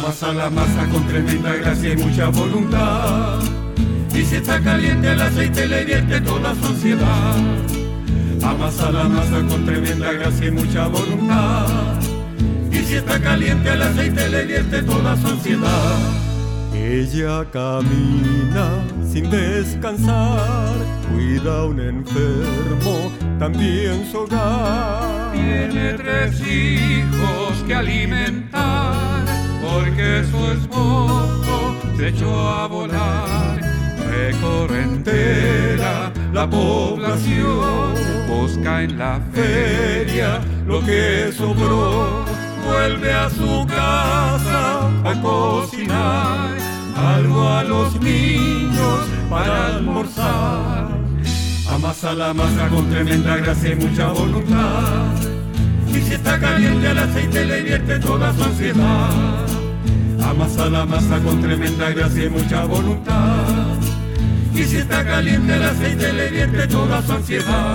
Amasa la masa con tremenda gracia y mucha voluntad. Y si está caliente el aceite le vierte toda su ansiedad. Amasa la masa con tremenda gracia y mucha voluntad. Y si está caliente el aceite le vierte toda su ansiedad. Ella camina sin descansar, cuida a un enfermo, también su hogar. Tiene 3 hijos que alimentar, porque su esposo se echó a volar. Recorre entera la población, busca en la feria lo que sobró. Vuelve a su casa a cocinar algo a los niños para almorzar. Amasa la masa con tremenda gracia y mucha voluntad. Y si está caliente el aceite le vierte toda su ansiedad. Amasa la masa con tremenda gracia y mucha voluntad. Y si está caliente el aceite le vierte toda su ansiedad.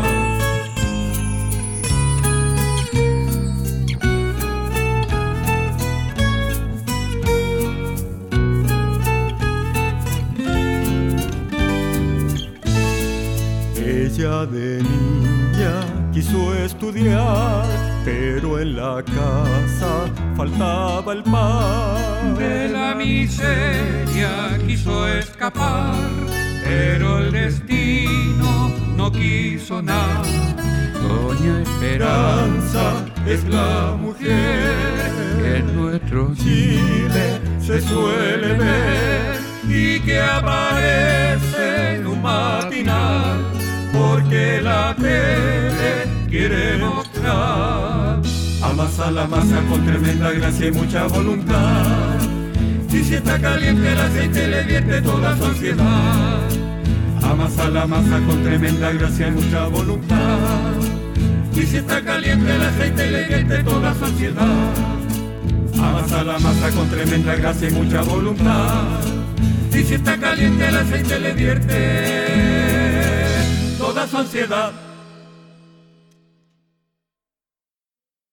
Ella de niña quiso estudiar, pero en la casa faltaba el pan. De la miseria quiso escapar, pero el destino no quiso nada. Doña Esperanza es la mujer que en nuestro Chile se suele ver y que aparece en un matinal, porque la tele quiere mostrar. Amasa la masa con tremenda gracia y mucha voluntad. Y si está caliente el aceite le vierte toda su ansiedad. Amasa la masa con tremenda gracia y mucha voluntad. Y si está caliente el aceite le vierte toda su ansiedad. Amasa la masa con tremenda gracia y mucha voluntad. Y si está caliente el aceite le vierte toda su ansiedad.